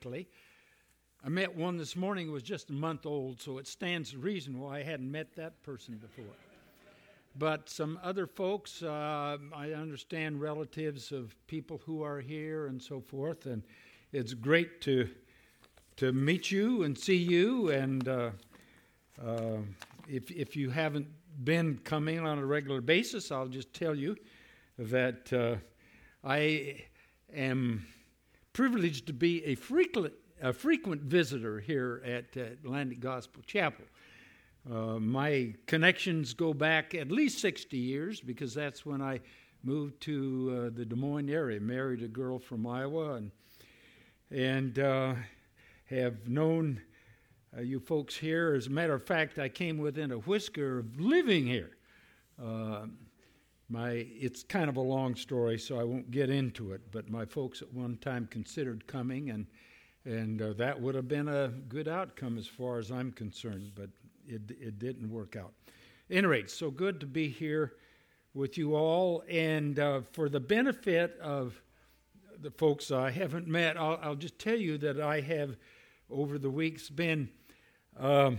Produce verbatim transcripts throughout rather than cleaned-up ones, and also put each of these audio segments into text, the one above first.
quickly. I met one this morning who was just a month old, so it stands to reason why I hadn't met that person before. But some other folks, uh, I understand relatives of people who are here and so forth, and it's great to to meet you and see you. And uh, uh, if if you haven't been coming on a regular basis, I'll just tell you that uh, I am privileged to be a frequent a frequent visitor here at uh, Atlantic Gospel Chapel. Uh, my connections go back at least sixty years, because that's when I moved to uh, the Des Moines area, married a girl from Iowa, and and uh, have known uh, you folks here. As a matter of fact, I came within a whisker of living here. Uh, my it's kind of a long story, so I won't get into it, but my folks at one time considered coming, and and uh, that would have been a good outcome as far as I'm concerned, but It, it didn't work out. At any rate, so good to be here with you all. And uh, for the benefit of the folks I haven't met, I'll, I'll just tell you that I have, over the weeks, been um,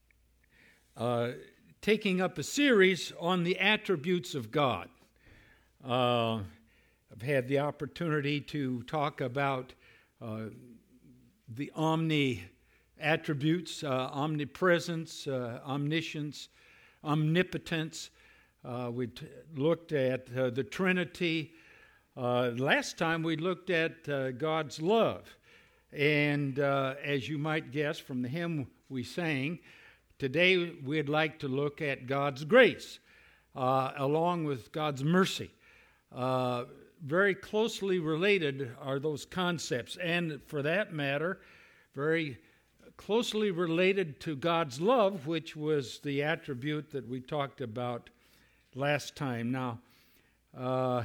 uh, taking up a series on the attributes of God. Uh, I've had the opportunity to talk about uh, the omni attributes, uh, omnipresence, uh, omniscience, omnipotence. Uh, we t- looked at uh, the Trinity. Uh, last time we looked at uh, God's love. And uh, as you might guess from the hymn we sang, today we'd like to look at God's grace, uh, along with God's mercy. Uh, very closely related are those concepts, and for that matter, very closely related to God's love, which was the attribute that we talked about last time. Now, uh,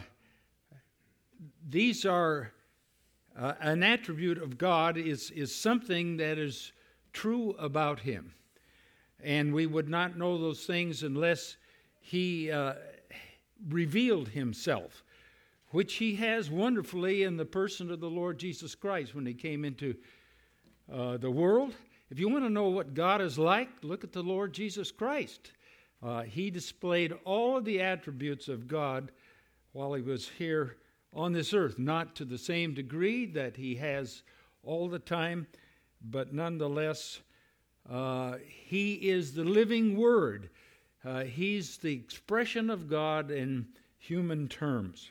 these are, uh, an attribute of God is, is something that is true about Him. And we would not know those things unless He uh, revealed Himself, which He has wonderfully in the person of the Lord Jesus Christ when He came into Uh, the world. If you want to know what God is like, look at the Lord Jesus Christ. Uh, he displayed all of the attributes of God while He was here on this earth, not to the same degree that He has all the time, but nonetheless, uh, He is the living Word. Uh, he's the expression of God in human terms.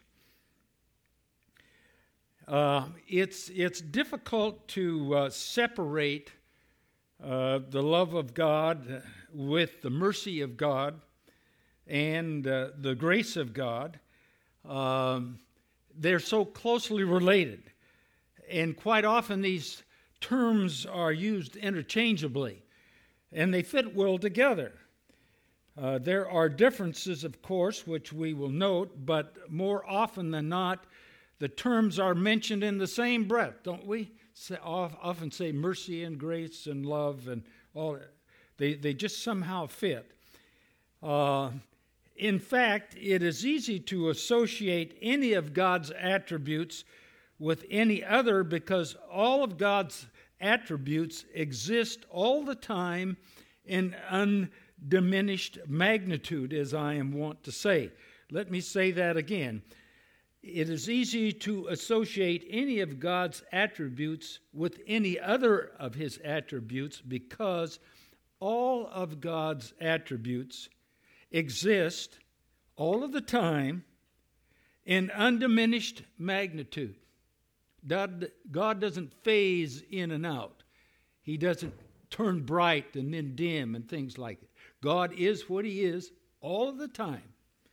Uh, it's it's difficult to uh, separate uh, the love of God with the mercy of God and uh, the grace of God. Um, they're so closely related, and quite often these terms are used interchangeably, and they fit well together. Uh, there are differences, of course, which we will note, but more often than not, the terms are mentioned in the same breath, don't we? Say, often say mercy and grace and love and all. They they just somehow fit. Uh, in fact, it is easy to associate any of God's attributes with any other, because all of God's attributes exist all the time in undiminished magnitude, as I am wont to say. Let me say that again. It is easy to associate any of God's attributes with any other of His attributes, because all of God's attributes exist all of the time in undiminished magnitude. God, God doesn't phase in and out. He doesn't turn bright and then dim and things like it. God is what He is all of the time.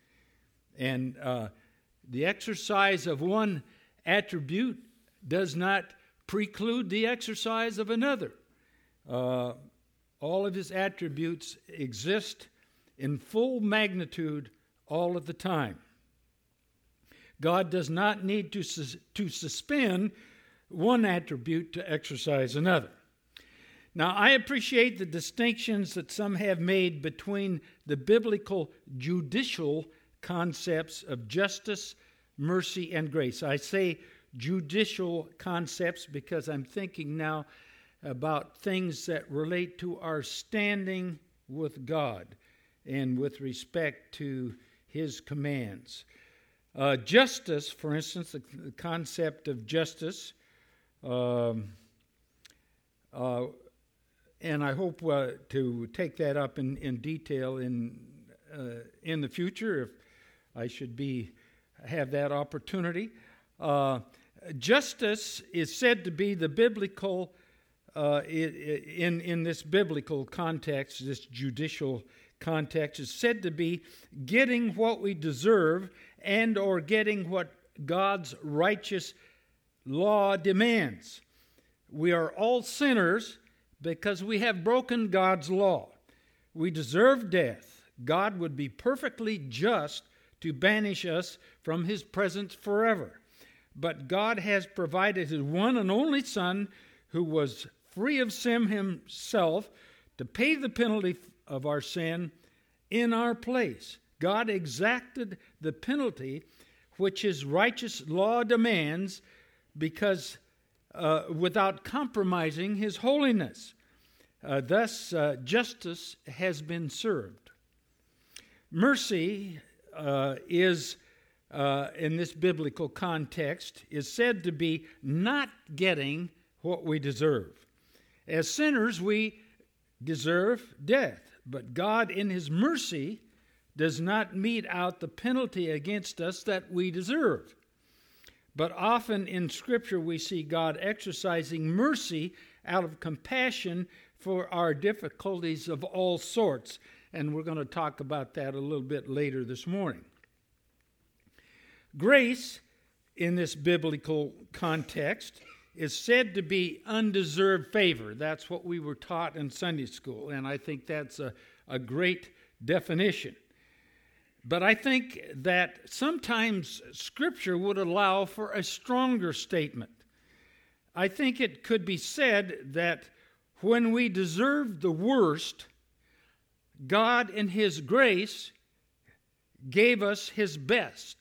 And uh, the exercise of one attribute does not preclude the exercise of another. Uh, all of His attributes exist in full magnitude all of the time. God does not need to, sus- to suspend one attribute to exercise another. Now, I appreciate the distinctions that some have made between the biblical judicial concepts of justice, mercy, and grace. I say judicial concepts because I'm thinking now about things that relate to our standing with God and with respect to His commands. Uh, justice, for instance, the, the concept of justice, um, uh, and I hope uh, to take that up in, in detail in uh, in the future if I should be have that opportunity. Uh, justice is said to be the biblical, uh, in in this biblical context, this judicial context, is said to be getting what we deserve and or getting what God's righteous law demands. We are all sinners because we have broken God's law. We deserve death. God would be perfectly just to banish us from His presence forever. But God has provided His one and only Son, who was free of sin Himself, to pay the penalty of our sin in our place. God exacted the penalty which His righteous law demands because uh, without compromising His holiness. Uh, thus, uh, justice has been served. Mercy uh, is, uh, in this biblical context, is said to be not getting what we deserve. As sinners, we deserve death, but God, in His mercy, does not mete out the penalty against us that we deserve. But often in Scripture we see God exercising mercy out of compassion for our difficulties of all sorts. And we're going to talk about that a little bit later this morning. Grace, in this biblical context, is said to be undeserved favor. That's what we were taught in Sunday school, and I think that's a, a great definition. But I think that sometimes Scripture would allow for a stronger statement. I think it could be said that when we deserved the worst, God in His grace gave us His best.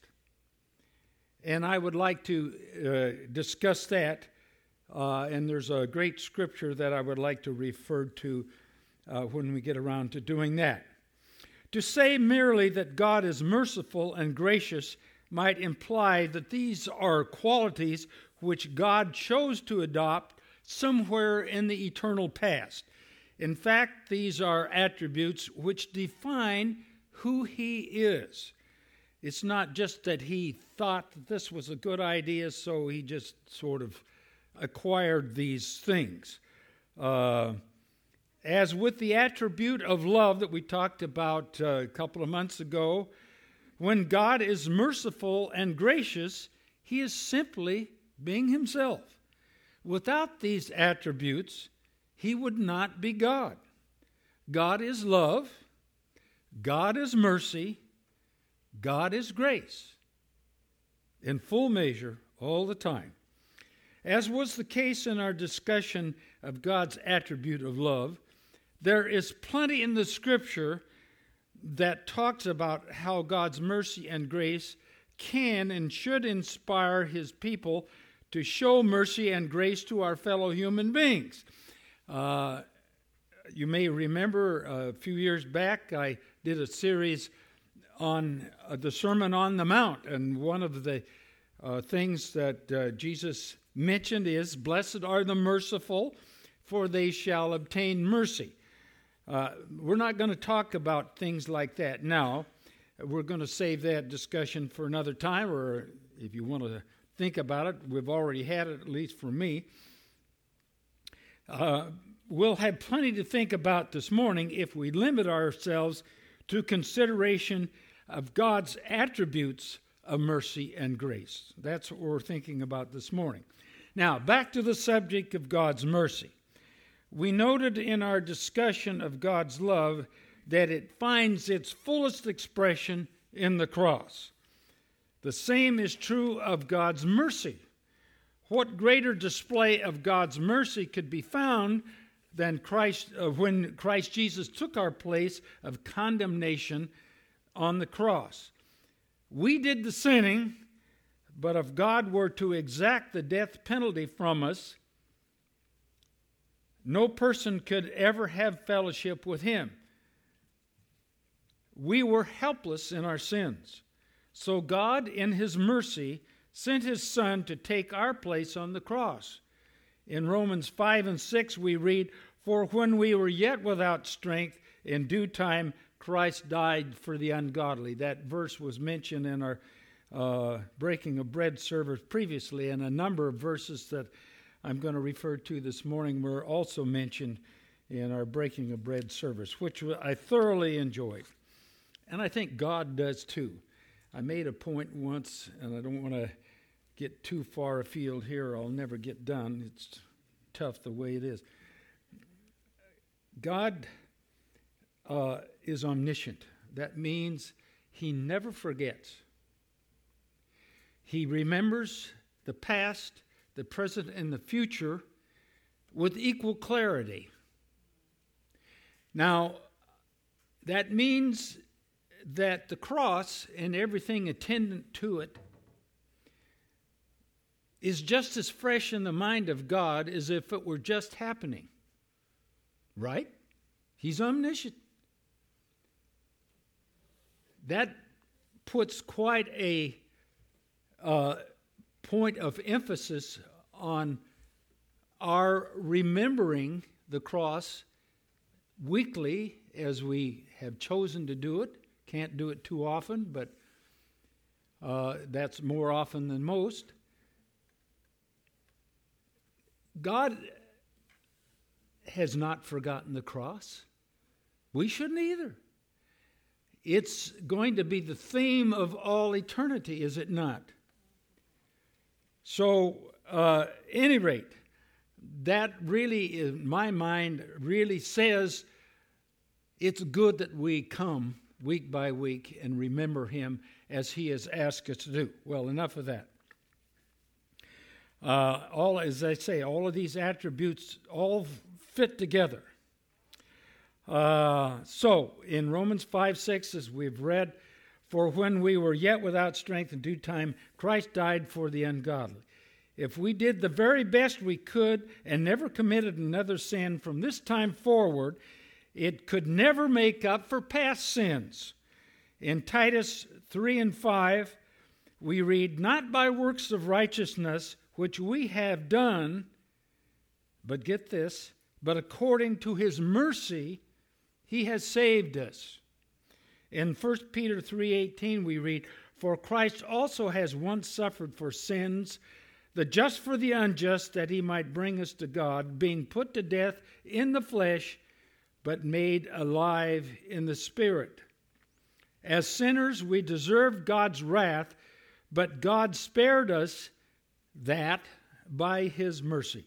And I would like to uh, discuss that, uh, and there's a great scripture that I would like to refer to uh, when we get around to doing that. To say merely that God is merciful and gracious might imply that these are qualities which God chose to adopt somewhere in the eternal past. In fact, these are attributes which define who He is. It's not just that He thought that this was a good idea, so He just sort of acquired these things. Uh, As with the attribute of love that we talked about uh, a couple of months ago, when God is merciful and gracious, He is simply being Himself. Without these attributes, He would not be God. God is love, God is mercy, God is grace, in full measure all the time. As was the case in our discussion of God's attribute of love, there is plenty in the Scripture that talks about how God's mercy and grace can and should inspire His people to show mercy and grace to our fellow human beings. Uh, you may remember a few years back I did a series on uh, the Sermon on the Mount, and one of the uh, things that uh, Jesus mentioned is, "Blessed are the merciful, for they shall obtain mercy." Uh, we're not going to talk about things like that now. We're going to save that discussion for another time, or if you want to think about it, we've already had it, at least for me. Uh, we'll have plenty to think about this morning if we limit ourselves to consideration of God's attributes of mercy and grace. That's what we're thinking about this morning. Now, back to the subject of God's mercy. We noted in our discussion of God's love that it finds its fullest expression in the cross. The same is true of God's mercy. What greater display of God's mercy could be found than Christ uh, when Christ Jesus took our place of condemnation on the cross? We did the sinning, But if God were to exact the death penalty from us, no person could ever have fellowship with him. We were helpless in our sins. So God, in his mercy, sent his Son to take our place on the cross. In Romans five and six we read, "For when we were yet without strength, in due time Christ died for the ungodly." That verse was mentioned in our uh, Breaking of Bread service previously, and a number of verses that I'm going to refer to this morning were also mentioned in our Breaking of Bread service, which I thoroughly enjoyed. And I think God does too. I made a point once, and I don't want to get too far afield here. I'll never get done. It's tough the way it is. God uh, is omniscient. That means he never forgets. He remembers the past, the present, and the future with equal clarity. Now, that means that the cross and everything attendant to it is just as fresh in the mind of God as if it were just happening. Right? He's omniscient. That puts quite a uh, point of emphasis on our remembering the cross weekly as we have chosen to do it. Can't do it too often, but uh, that's more often than most. God has not forgotten the cross. We shouldn't either. It's going to be the theme of all eternity, is it not? So, uh, any rate, that really, in my mind, really says it's good that we come week by week and remember him as he has asked us to do. Well, enough of that. Uh, all, as I say, all of these attributes all fit together. Uh, so, in Romans five six, as we've read, "For when we were yet without strength in due time, Christ died for the ungodly." If we did the very best we could and never committed another sin from this time forward, it could never make up for past sins. In Titus three and five, we read, "Not by works of righteousness which we have done," but get this, "but according to his mercy, he has saved us." In First Peter three eighteen, we read, "For Christ also has once suffered for sins, the just for the unjust, that he might bring us to God, being put to death in the flesh, but made alive in the Spirit. As sinners, we deserved God's wrath, but God spared us that by his mercy."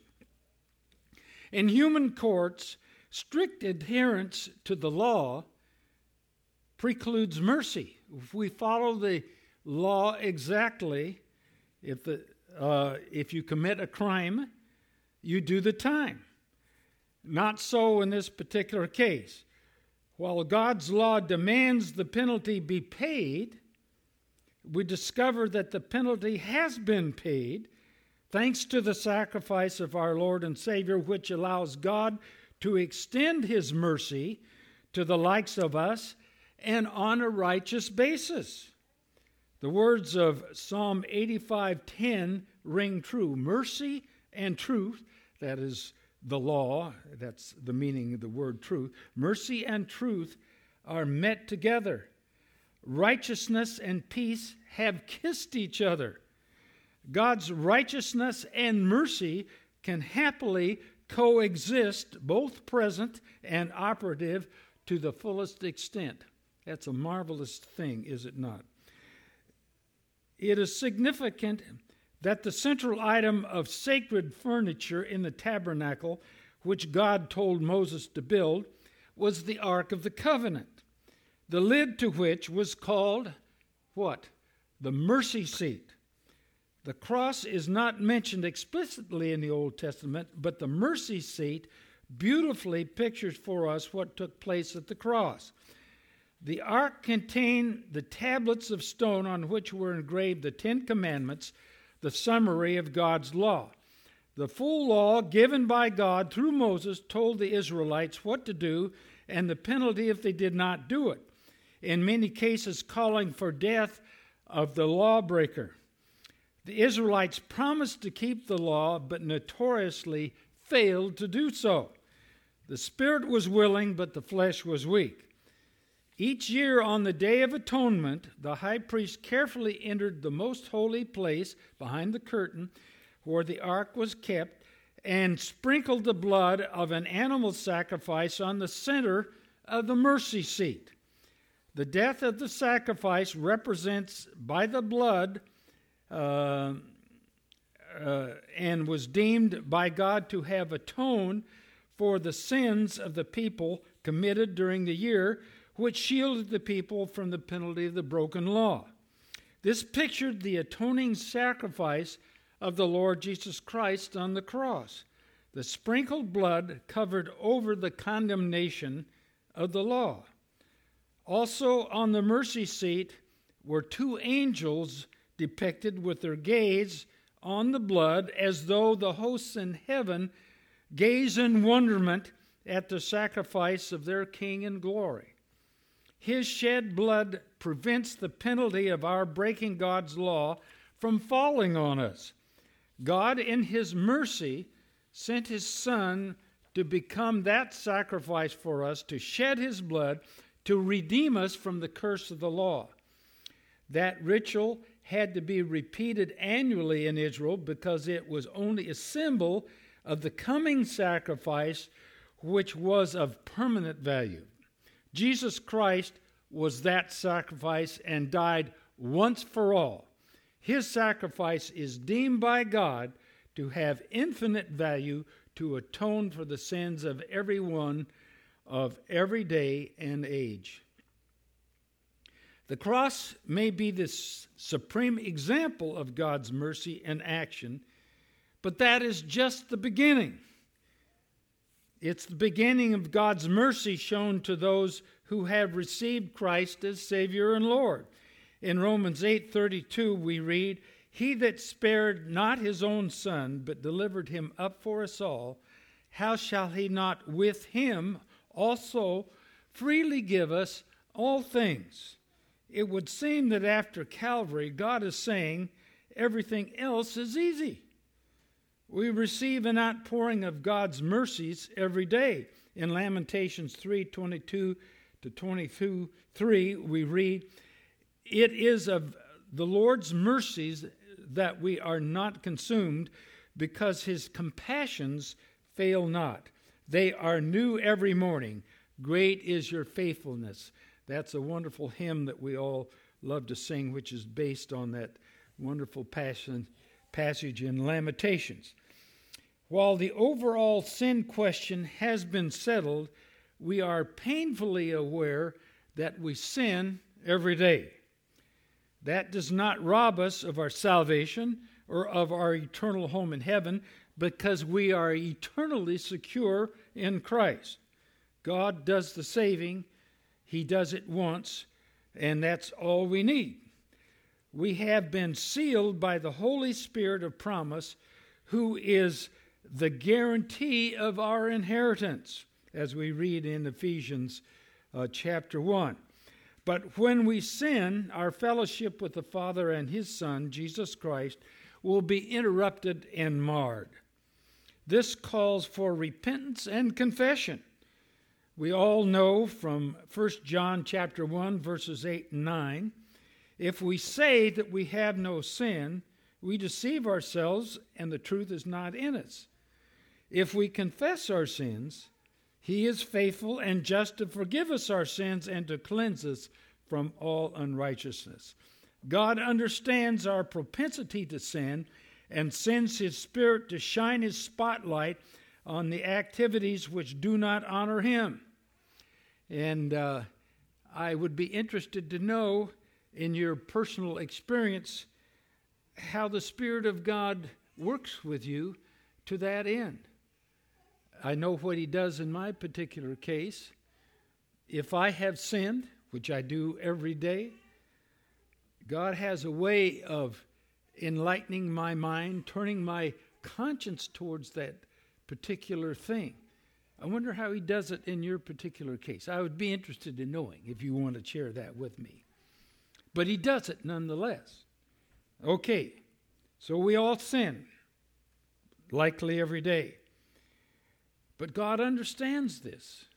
In human courts, strict adherence to the law precludes mercy. If we follow the law exactly, if the uh, if you commit a crime, you do the time. Not so in this particular case. While God's law demands the penalty be paid, we discover that the penalty has been paid thanks to the sacrifice of our Lord and Savior, which allows God to extend his mercy to the likes of us and on a righteous basis. The words of Psalm eighty-five ten ring true. Mercy and truth, that is the law, that's the meaning of the word truth. Mercy and truth are met together. Righteousness and peace have kissed each other. God's righteousness and mercy can happily coexist, both present and operative, to the fullest extent. That's a marvelous thing, is it not? It is significant that the central item of sacred furniture in the tabernacle, which God told Moses to build, was the Ark of the Covenant, the lid to which was called, what? The mercy seat. The cross is not mentioned explicitly in the Old Testament, but the mercy seat beautifully pictures for us what took place at the cross. The ark contained the tablets of stone on which were engraved the Ten Commandments, the summary of God's law. The full law given by God through Moses told the Israelites what to do and the penalty if they did not do it, in many cases calling for death of the lawbreaker. The Israelites promised to keep the law, but notoriously failed to do so. The spirit was willing, but the flesh was weak. Each year on the Day of Atonement, the high priest carefully entered the most holy place behind the curtain where the ark was kept and sprinkled the blood of an animal sacrifice on the center of the mercy seat. The death of the sacrifice represents by the blood uh, uh, and was deemed by God to have atoned for the sins of the people committed during the year, which shielded the people from the penalty of the broken law. This pictured the atoning sacrifice of the Lord Jesus Christ on the cross. The sprinkled blood covered over the condemnation of the law. Also on the mercy seat were two angels depicted with their gaze on the blood, as though the hosts in heaven gaze in wonderment at the sacrifice of their King in glory. His shed blood prevents the penalty of our breaking God's law from falling on us. God, in His mercy, sent His Son to become that sacrifice for us, to shed His blood, to redeem us from the curse of the law. That ritual had to be repeated annually in Israel because it was only a symbol of the coming sacrifice, which was of permanent value. Jesus Christ was that sacrifice and died once for all. His sacrifice is deemed by God to have infinite value to atone for the sins of everyone of every day and age. The cross may be the supreme example of God's mercy and action, but that is just the beginning. It's the beginning of God's mercy shown to those who have received Christ as Savior and Lord. In Romans eight thirty-two we read, "He that spared not his own Son, but delivered him up for us all, how shall he not with him also freely give us all things?" It would seem that after Calvary, God is saying everything else is easy. We receive an outpouring of God's mercies every day. In Lamentations three twenty-two to twenty-two three, we read, "It is of the Lord's mercies that we are not consumed, because His compassions fail not. They are new every morning. Great is your faithfulness." That's a wonderful hymn that we all love to sing, which is based on that wonderful passion, passage in Lamentations. While the overall sin question has been settled, we are painfully aware that we sin every day. That does not rob us of our salvation or of our eternal home in heaven, because we are eternally secure in Christ. God does the saving. He does it once, and that's all we need. We have been sealed by the Holy Spirit of promise, who is the guarantee of our inheritance, as we read in Ephesians uh, chapter one. But when we sin, our fellowship with the Father and His Son, Jesus Christ, will be interrupted and marred. This calls for repentance and confession. We all know from First John chapter one, verses eight and nine, if we say that we have no sin, we deceive ourselves and the truth is not in us. If we confess our sins, He is faithful and just to forgive us our sins and to cleanse us from all unrighteousness. God understands our propensity to sin and sends His Spirit to shine His spotlight on the activities which do not honor Him. And uh, I would be interested to know, in your personal experience, how the Spirit of God works with you to that end. I know what He does in my particular case. If I have sinned, which I do every day, God has a way of enlightening my mind, turning my conscience towards that particular thing. I wonder how he does it in your particular case. I would be interested in knowing if you want to share that with me. But he does it nonetheless. Okay, so we all sin, likely every day. But God understands this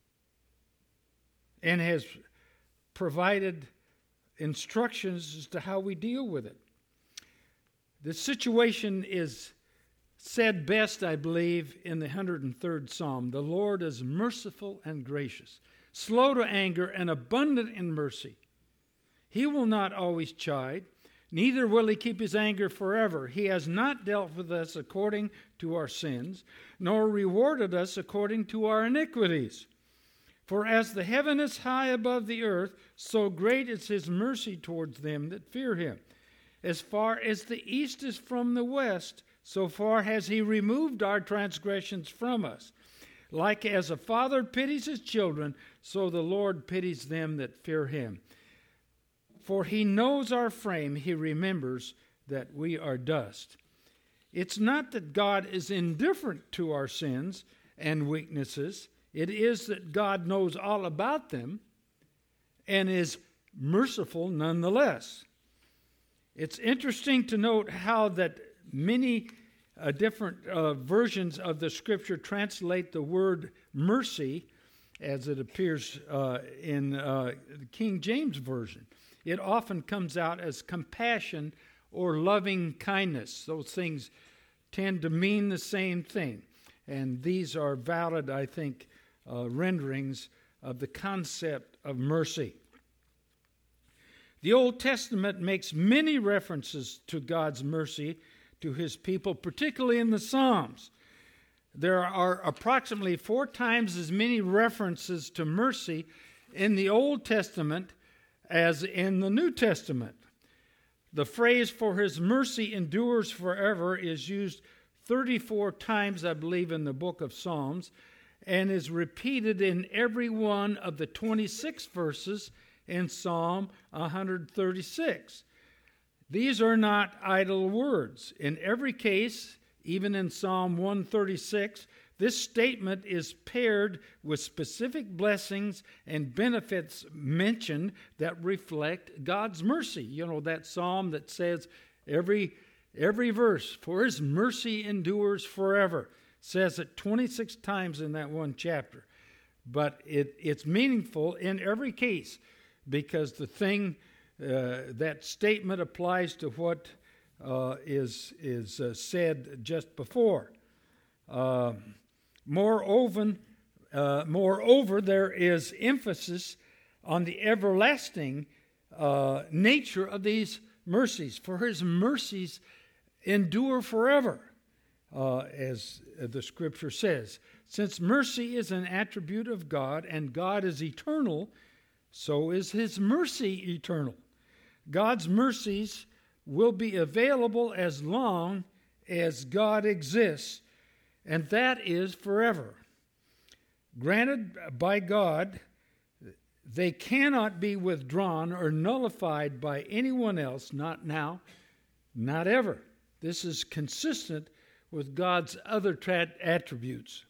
and has provided instructions as to how we deal with it. The situation is said best, I believe, in the one hundred third Psalm. The Lord is merciful and gracious, slow to anger and abundant in mercy. He will not always chide, neither will he keep his anger forever. He has not dealt with us according to our sins, nor rewarded us according to our iniquities. For as the heaven is high above the earth, so great is his mercy towards them that fear him. As far as the east is from the west, so far has he removed our transgressions from us. Like as a father pities his children, so the Lord pities them that fear him. For he knows our frame, he remembers that we are dust. It's not that God is indifferent to our sins and weaknesses. It is that God knows all about them and is merciful nonetheless. It's interesting to note how that many uh, different uh, versions of the Scripture translate the word mercy as it appears uh, in uh, the King James Version. It often comes out as compassion or loving kindness. Those things tend to mean the same thing. And these are valid, I think, uh, renderings of the concept of mercy. The Old Testament makes many references to God's mercy to his people, particularly in the Psalms. There are approximately four times as many references to mercy in the Old Testament as in the New Testament. The phrase "for his mercy endures forever" is used thirty-four times, I believe, in the book of Psalms, and is repeated in every one of the twenty-six verses in Psalm one thirty-six. These are not idle words. In every case, even in Psalm one thirty-six, this statement is paired with specific blessings and benefits mentioned that reflect God's mercy. You know, that psalm that says every, every verse, "for his mercy endures forever," says it twenty-six times in that one chapter. But it, it's meaningful in every case, because the thing, uh, that statement applies to what uh, is, is uh, said just before. Uh, moreover, uh, moreover, there is emphasis on the everlasting uh, nature of these mercies. For his mercies endure forever, uh, as the Scripture says. Since mercy is an attribute of God and God is eternal, so is his mercy eternal. God's mercies will be available as long as God exists, and that is forever. Granted by God, they cannot be withdrawn or nullified by anyone else, not now, not ever. This is consistent with God's other tra- attributes.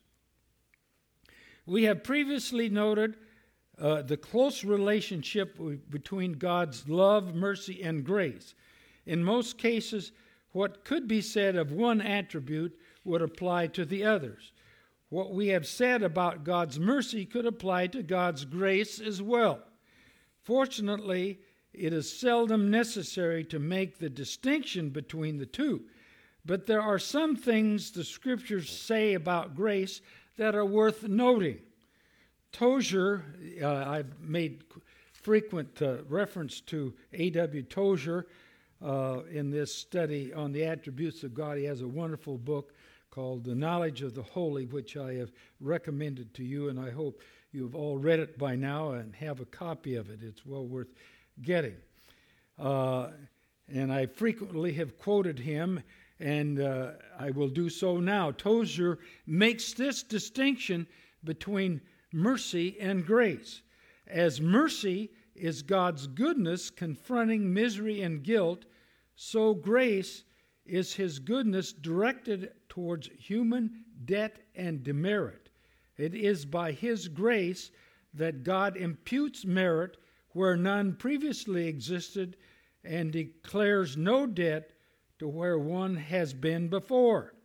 We have previously noted Uh, the close relationship w- between God's love, mercy, and grace. In most cases, what could be said of one attribute would apply to the others. What we have said about God's mercy could apply to God's grace as well. Fortunately, it is seldom necessary to make the distinction between the two, but there are some things the Scriptures say about grace that are worth noting. Tozer, uh, I've made frequent uh, reference to A W Tozer uh, in this study on the attributes of God. He has a wonderful book called The Knowledge of the Holy, which I have recommended to you, and I hope you've all read it by now and have a copy of it. It's well worth getting. Uh, and I frequently have quoted him, and uh, I will do so now. Tozer makes this distinction between mercy and grace. As mercy is God's goodness confronting misery and guilt, so grace is his goodness directed towards human debt and demerit. It is by his grace that God imputes merit where none previously existed and declares no debt to where one has been before.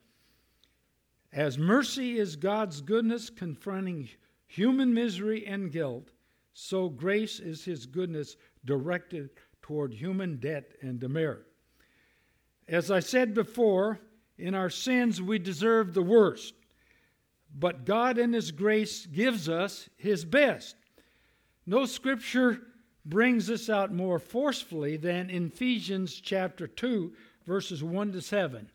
As mercy is God's goodness confronting human misery and guilt, so grace is his goodness directed toward human debt and demerit. As I said before, in our sins we deserve the worst, but God in his grace gives us his best. No scripture brings this out more forcefully than in Ephesians chapter two, verses one to seven.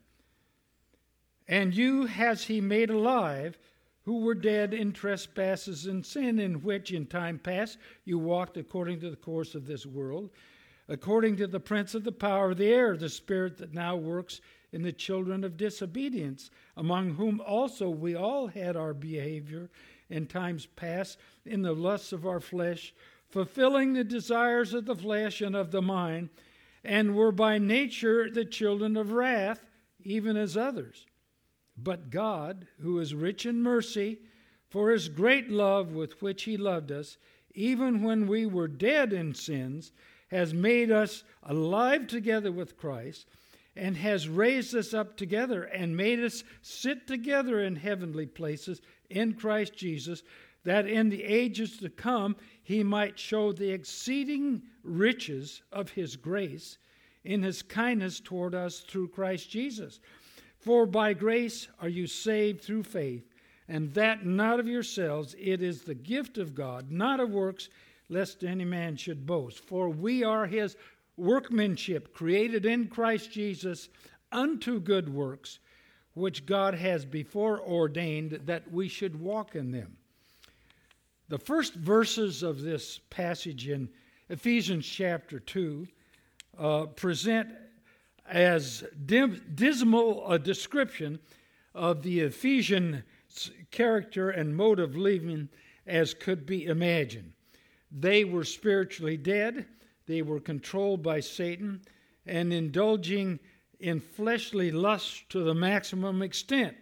And you has he made alive, who were dead in trespasses and sin, in which in time past you walked according to the course of this world, according to the prince of the power of the air, the spirit that now works in the children of disobedience, among whom also we all had our behavior in times past in the lusts of our flesh, fulfilling the desires of the flesh and of the mind, and were by nature the children of wrath, even as others. But God, who is rich in mercy, for his great love with which he loved us, even when we were dead in sins, has made us alive together with Christ, and has raised us up together and made us sit together in heavenly places in Christ Jesus, that in the ages to come he might show the exceeding riches of his grace in his kindness toward us through Christ Jesus. For by grace are you saved through faith, and that not of yourselves, it is the gift of God, not of works, lest any man should boast. For we are his workmanship, created in Christ Jesus unto good works, which God has before ordained that we should walk in them. The first verses of this passage in Ephesians chapter two uh, present as dim, dismal a description of the Ephesian character and mode of living as could be imagined. They were spiritually dead, they were controlled by Satan, and indulging in fleshly lust to the maximum extent.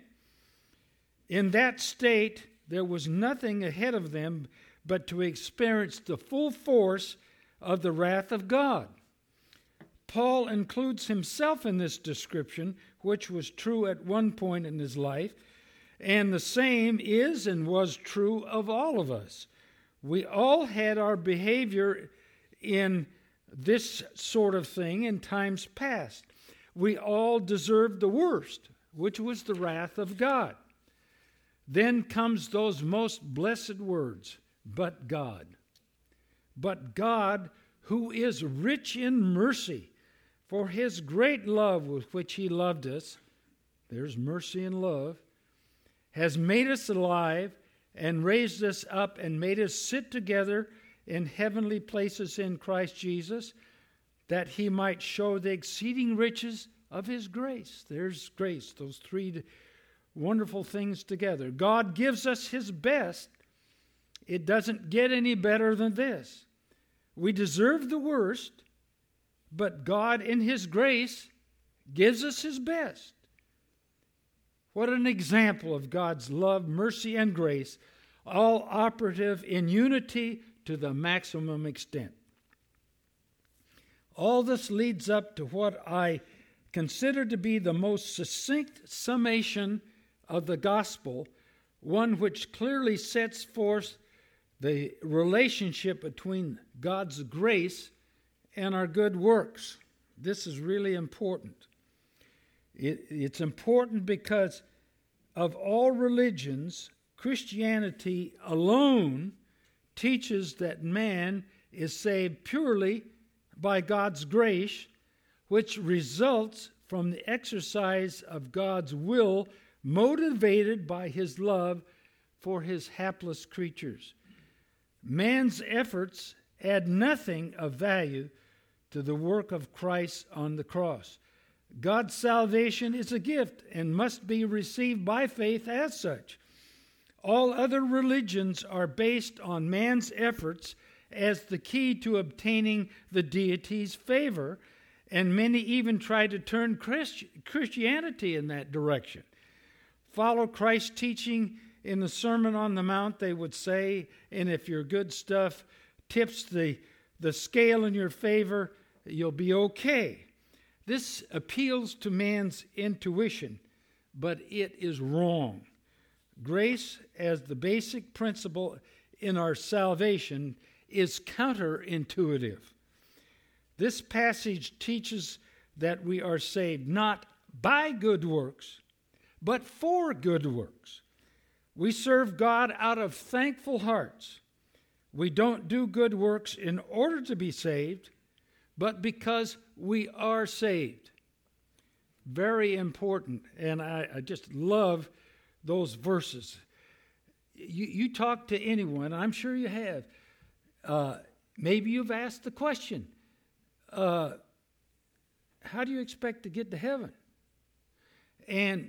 In that state, there was nothing ahead of them but to experience the full force of the wrath of God. Paul includes himself in this description, which was true at one point in his life, and the same is and was true of all of us. We all had our behavior in this sort of thing in times past. We all deserved the worst, which was the wrath of God. Then comes those most blessed words, but God. But God, who is rich in mercy, for his great love with which he loved us, there's mercy and love, has made us alive and raised us up and made us sit together in heavenly places in Christ Jesus, that he might show the exceeding riches of his grace. There's grace, those three wonderful things together. God gives us his best. It doesn't get any better than this. We deserve the worst, but God in his grace gives us his best. What an example of God's love, mercy, and grace, all operative in unity to the maximum extent. All this leads up to what I consider to be the most succinct summation of the gospel, one which clearly sets forth the relationship between God's grace and our good works. This is really important. It, it's important because of all religions, Christianity alone teaches that man is saved purely by God's grace, which results from the exercise of God's will motivated by his love for his hapless creatures. Man's efforts add nothing of value to the work of Christ on the cross. God's salvation is a gift and must be received by faith as such. All other religions are based on man's efforts as the key to obtaining the deity's favor, and many even try to turn Christ- Christianity in that direction. Follow Christ's teaching in the Sermon on the Mount, they would say, and if your good stuff tips the, the scale in your favor, you'll be okay. This appeals to man's intuition, but it is wrong. Grace, as the basic principle in our salvation, is counterintuitive. This passage teaches that we are saved not by good works, but for good works. We serve God out of thankful hearts. We don't do good works in order to be saved, but because we are saved. Very important, and I, I just love those verses. You, you talk to anyone, I'm sure you have. Uh, maybe you've asked the question, uh, how do you expect to get to heaven? And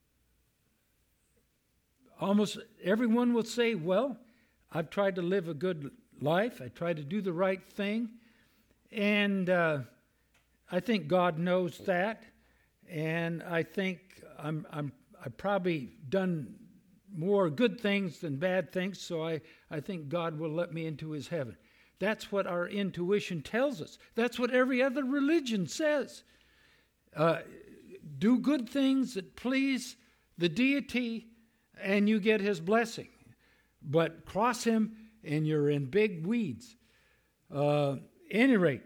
almost everyone will say, well, I've tried to live a good life. I tried to do the right thing. And uh, I think God knows that. And I think I'm, I'm, I've probably done more good things than bad things, so I, I think God will let me into his heaven. That's what our intuition tells us. That's what every other religion says. Uh, do good things that please the deity, and you get his blessing. But cross him, and you're in big weeds. Uh, any rate,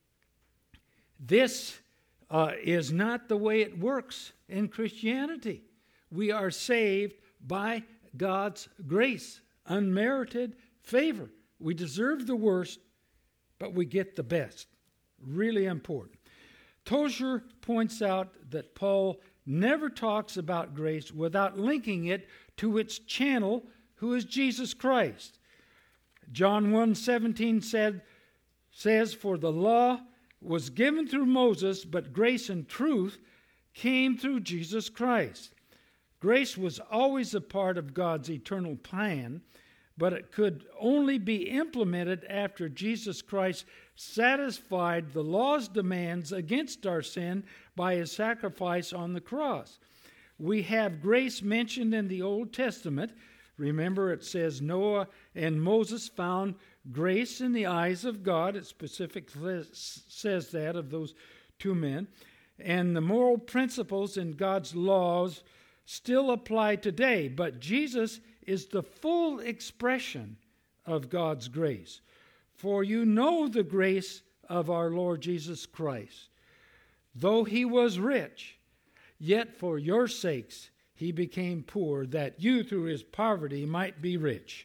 this uh, is not the way it works in Christianity. We are saved by God's grace, unmerited favor. We deserve the worst, but we get the best. Really important. Tozer points out that Paul never talks about grace without linking it to its channel, who is Jesus Christ. John one seventeen said, says, "For the law was given through Moses, but grace and truth came through Jesus Christ." Grace was always a part of God's eternal plan, but it could only be implemented after Jesus Christ satisfied the law's demands against our sin by his sacrifice on the cross. We have grace mentioned in the Old Testament. Remember, it says Noah and Moses found grace in the eyes of God. It specifically says that of those two men. And the moral principles in God's laws still apply today, but Jesus is the full expression of God's grace. For you know the grace of our Lord Jesus Christ. Though he was rich, yet for your sakes he became poor, that you through his poverty might be rich.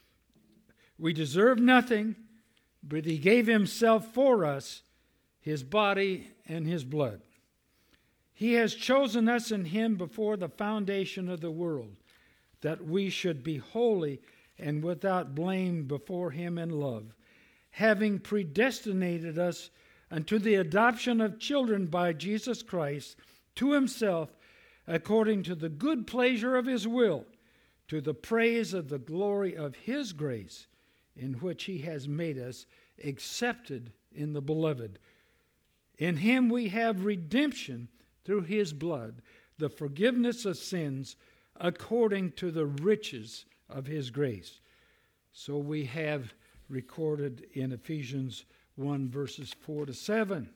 We deserve nothing, but he gave himself for us, his body and his blood. He has chosen us in him before the foundation of the world, that we should be holy and without blame before him in love, having predestinated us unto the adoption of children by Jesus Christ to himself, according to the good pleasure of his will, to the praise of the glory of his grace, in which he has made us accepted in the beloved. In him we have redemption through his blood, the forgiveness of sins, according to the riches of his grace. So we have recorded in Ephesians one, verses four to seven.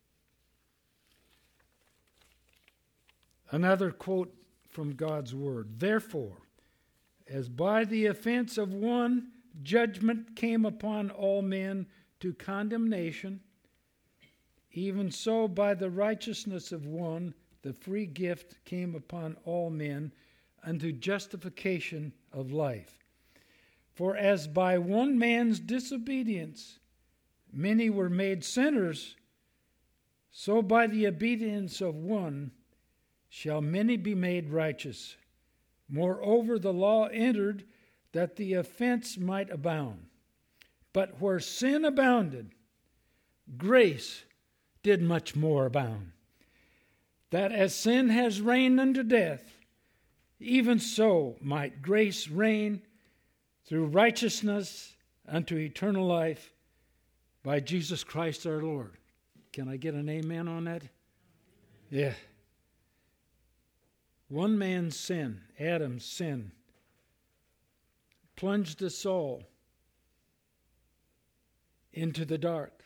Another quote from God's word. Therefore, as by the offense of one judgment came upon all men to condemnation, even so by the righteousness of one the free gift came upon all men unto justification of life. For as by one man's disobedience many were made sinners, so by the obedience of one shall many be made righteous. Moreover, the law entered that the offense might abound. But where sin abounded, grace did much more abound. That as sin has reigned unto death, even so might grace reign through righteousness unto eternal life by Jesus Christ our Lord. Can I get an amen on that? Yeah. One man's sin, Adam's sin, plunged us all into the dark.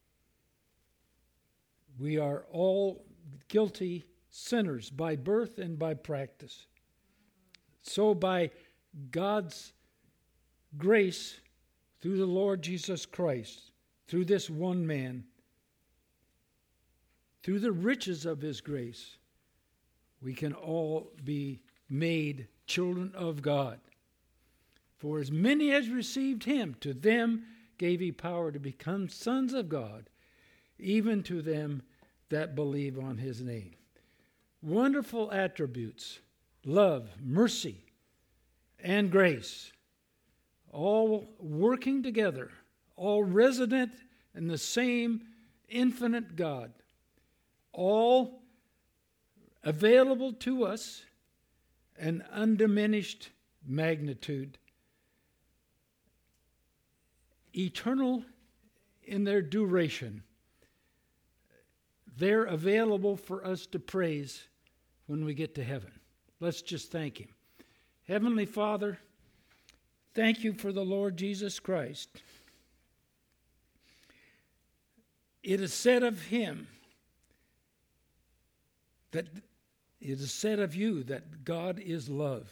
We are all guilty sinners by birth and by practice. So by God's grace through the Lord Jesus Christ, through this one man, through the riches of his grace, we can all be made children of God. For as many as received him, to them gave he power to become sons of God, even to them that believe on his name. Wonderful attributes, love, mercy, and grace, all working together, all resident in the same infinite God, all available to us, an undiminished magnitude, eternal in their duration. They're available for us to praise when we get to heaven. Let's just thank him. Heavenly Father, thank you for the Lord Jesus Christ. It is said of him that it is said of you that God is love.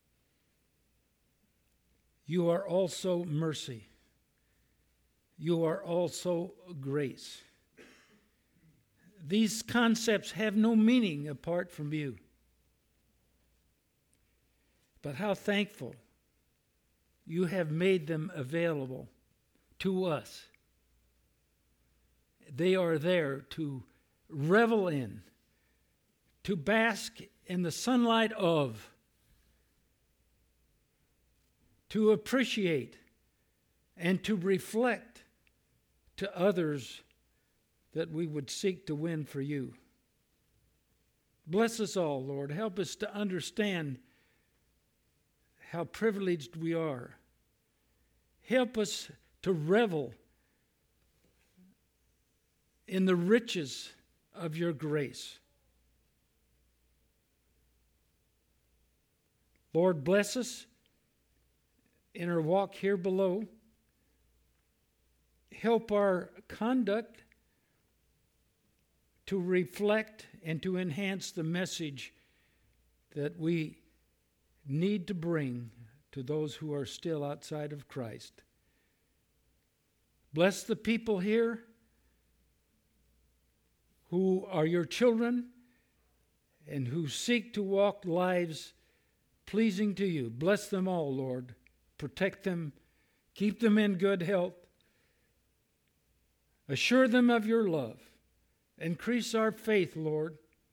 You are also mercy. You are also grace. These concepts have no meaning apart from you. But how thankful you have made them available to us. They are there to revel in, to bask in the sunlight of, to appreciate, and to reflect to others that we would seek to win for you. Bless us all, Lord. Help us to understand how privileged we are. Help us to revel in the riches of your grace. Lord, bless us in our walk here below. Help our conduct to reflect and to enhance the message that we need to bring to those who are still outside of Christ. Bless the people here who are your children and who seek to walk lives pleasing to you. Bless them all, Lord. Protect them. Keep them in good health. Assure them of your love. Increase our faith, Lord.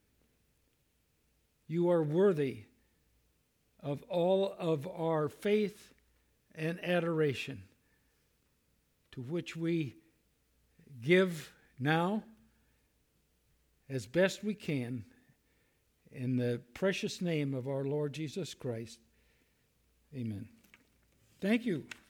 You are worthy of all of our faith and adoration, to which we give now as best we can in the precious name of our Lord Jesus Christ. Amen. Thank you.